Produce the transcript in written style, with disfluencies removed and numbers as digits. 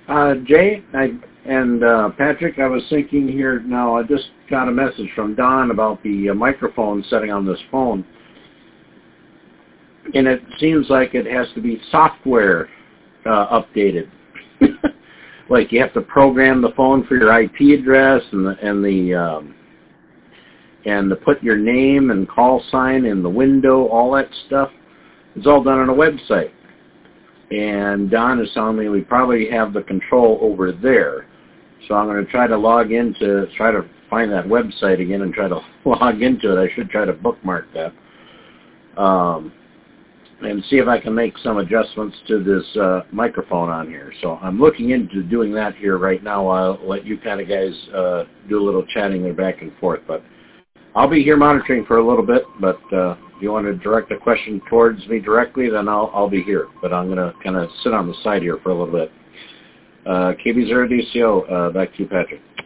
Jay and Patrick, I was thinking here now, I just got a message from Don about the microphone setting on this phone. And it seems like it has to be software updated. Like you have to program the phone for your IP address and to put your name and call sign in the window, all that stuff. It's all done on a website. And Don is telling me we probably have the control over there. So I'm going to try to log in to try to find that website again and try to log into it. I should try to bookmark that. And see if I can make some adjustments to this microphone on here. So I'm looking into doing that here right now. I'll let you kind of guys do a little chatting there back and forth. But I'll be here monitoring for a little bit. But if you want to direct a question towards me directly, then I'll be here. But I'm going to kind of sit on the side here for a little bit. KB0DCO, back to you, Patrick.